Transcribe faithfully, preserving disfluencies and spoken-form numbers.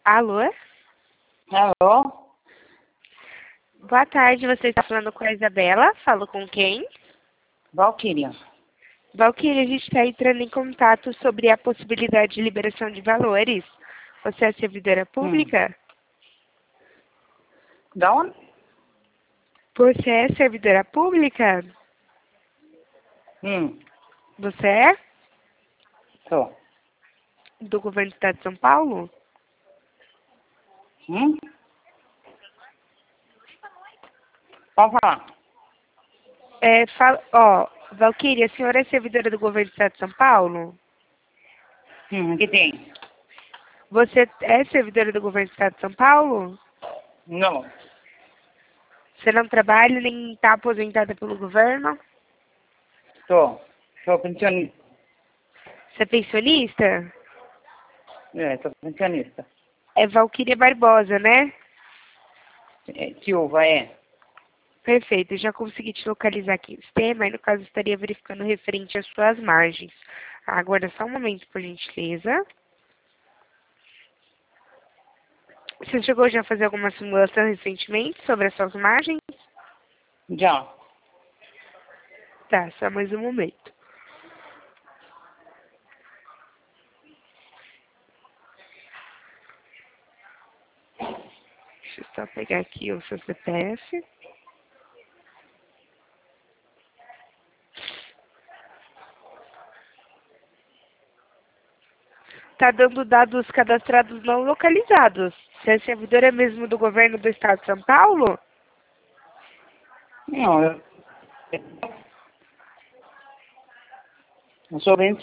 Alô? Alô? Boa tarde, você está falando com a Isabela? Falo com quem? Valquíria. Valquíria, a gente está entrando em contato sobre a possibilidade de liberação de valores. Você é servidora pública? Hum. Da onde? Você é servidora pública? Hum. Você é? Tô. Do governo do estado de São Paulo? Hum? Pode falar. É, fala, ó, Valquíria, a senhora é servidora do governo do estado de São Paulo? Hum, que tem? Você é servidora do governo do estado de São Paulo? Não. Você não trabalha nem está aposentada pelo governo? Tô. Tô pensionista. Você é pensionista? É, tô pensionista. É Valquíria Barbosa, né? É, Silva, é. Perfeito, eu já consegui te localizar aqui no sistema, e no caso estaria verificando referente às suas margens. Aguarda só um momento, por gentileza. Você chegou já a fazer alguma simulação recentemente sobre as suas margens? Já. Tá, só mais um momento. Deixa eu só pegar aqui o seu C P F. Tá dando dados cadastrados não localizados. Você é servidora mesmo do governo do estado de São Paulo? Não, eu... Eu sou